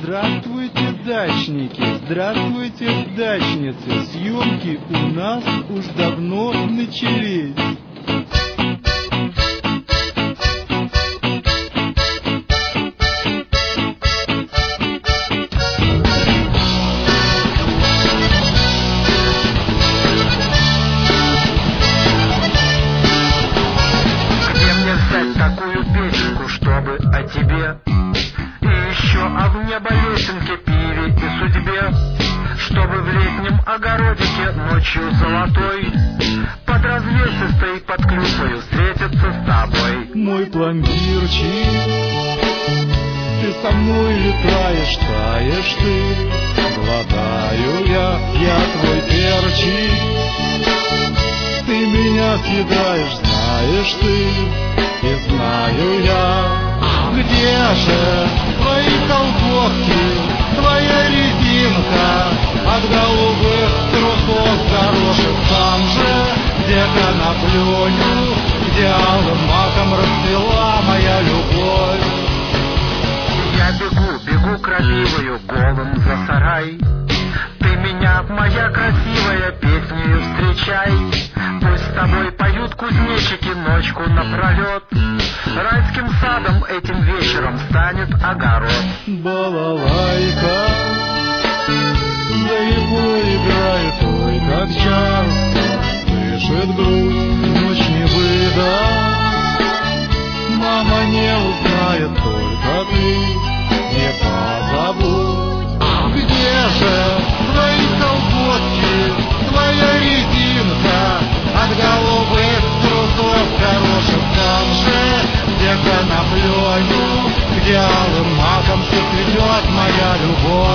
Здравствуйте, дачники, здравствуйте, дачницы. Съемки у нас уж давно начались. Где мне взять такую песенку, чтобы о тебе? И еще о внеболесенке, пиве и судьбе, чтобы в летнем огородике ночью золотой под развесистой под клюквою встретиться с тобой. Мой пломбирчик, ты со мной летаешь, таешь ты, глотаю я твой перчик. Ты меня съедаешь, знаешь ты, и знаю я. Где же твои колготки, твоя резинка от голубых трусов горошек? Там же, где конопленю, где алым маком расцвела моя любовь. Я бегу крапивою голым за сарай. Ты меня, моя красивая, песнею встречай. Пусть с тобой поют кузнечики ночку напролет. Райским садом этим вечером станет огород. Балалайка далеко играет, ой, как часто дышит грудь, ночь не выдаст. Мама не узнает, только ты не позабудь. Где же твои колготки, твоя резинка от голубых трусов горошек? Там же, где конопленю, где алым маком все цветет моя любовь.